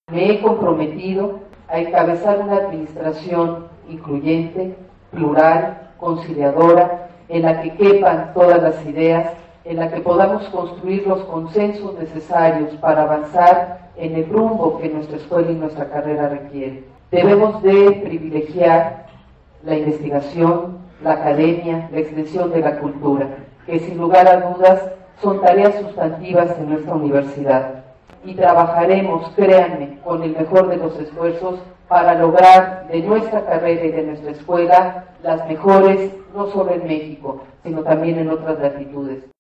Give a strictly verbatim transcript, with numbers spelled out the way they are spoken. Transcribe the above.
Me he comprometido a encabezar una administración incluyente, plural, conciliadora, en la que quepan todas las ideas, en la que podamos construir los consensos necesarios para avanzar en el rumbo que nuestra escuela y nuestra carrera requiere. Debemos de privilegiar la investigación, la academia, la extensión de la cultura, que sin lugar a dudas son tareas sustantivas en nuestra universidad. Y trabajaremos, créanme, con el mejor de los esfuerzos para lograr de nuestra carrera y de nuestra escuela las mejores, no solo en México, sino también en otras latitudes.